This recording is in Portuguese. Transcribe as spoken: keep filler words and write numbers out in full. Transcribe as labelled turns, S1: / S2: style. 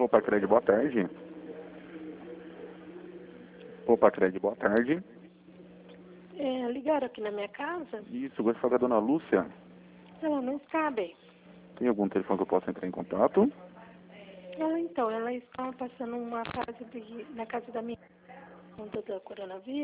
S1: Opa, Cred, boa tarde. Opa, Cred, boa tarde.
S2: É, ligaram aqui na minha casa?
S1: Isso, gostaria de falar com a dona Lúcia.
S2: Ela não está bem.
S1: Tem algum telefone que eu possa entrar em contato?
S2: Ela, então, ela está passando uma fase de, na casa da minha conta do coronavírus.